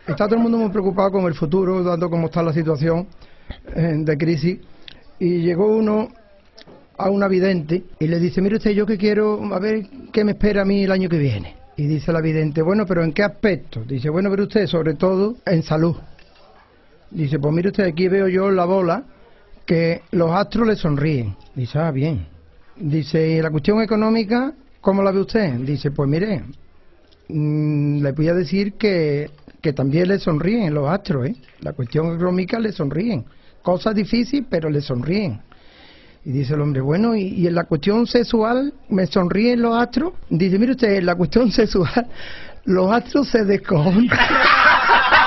está todo el mundo muy preocupado con el futuro, dando cómo está la situación de crisis, y llegó uno a una vidente y le dice, mire usted, yo que quiero, a ver qué me espera a mí el año que viene. Y dice la vidente, bueno, pero ¿en qué aspecto? Dice, bueno, pero usted, sobre todo en salud. Dice, pues mire usted, aquí veo yo en la bola que los astros le sonríen. Dice, ah, bien. Dice, ¿y la cuestión económica, cómo la ve usted? Dice, pues mire, le voy a decir que también le sonríen los astros, ¿eh? La cuestión económica le sonríen. Cosa difícil, pero le sonríen. Y dice el hombre, bueno, ¿y en la cuestión sexual me sonríen los astros? Dice, mire usted, en la cuestión sexual los astros se descojonan.